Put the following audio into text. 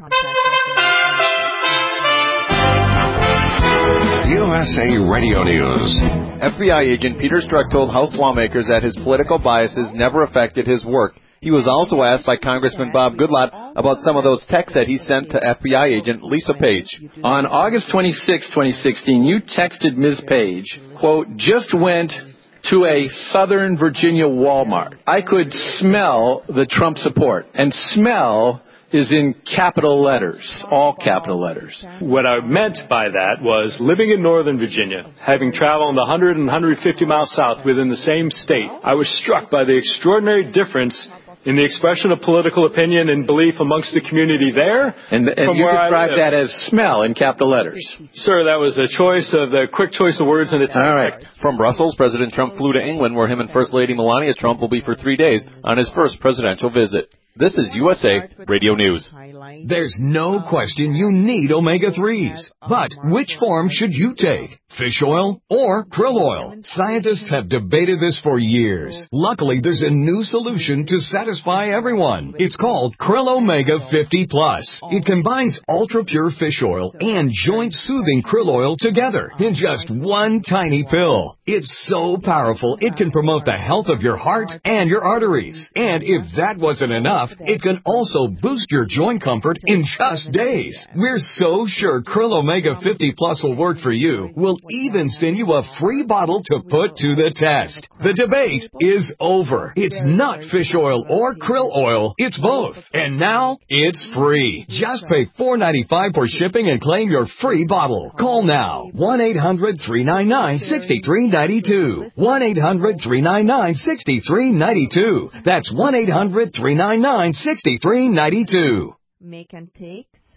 USA Radio News. FBI agent Peter Strzok told House lawmakers that his political biases never affected his work. He was also asked by Congressman Bob Goodlatte about some of those texts that he sent to FBI agent Lisa Page. On August 26, 2016, you texted Ms. Page, quote, "Just went to a Southern Virginia Walmart. I could smell the Trump support." And smell is in capital letters, all capital letters. What I meant by that was living in Northern Virginia, having traveled 100 and 150 miles south within the same state, I was struck by the extraordinary difference in the expression of political opinion and belief amongst the community there. And you described that as smell in capital letters. Sir, that was a quick choice of words, and it's all right. From Brussels, President Trump flew to England, where him and First Lady Melania Trump will be for 3 days on his first presidential visit. This is USA Radio News. There's no question you need omega-3s. But which form should you take? Fish oil or krill oil? Scientists have debated this for years. Luckily, there's a new solution to satisfy everyone. It's called Krill Omega 50 Plus. It combines ultra-pure fish oil and joint-soothing krill oil together in just one tiny pill. It's so powerful, it can promote the health of your heart and your arteries. And if that wasn't enough, it can also boost your joint comfort in just days. We're so sure Krill Omega 50 Plus will work for you. We'll even send you a free bottle to put to the test. The debate is over. It's not fish oil or krill oil. It's both. And now, it's free. Just pay $4.95 for shipping and claim your free bottle. Call now. 1-800-399-6392. 1-800-399-6392. That's 1-800-399-6392. Make and takes.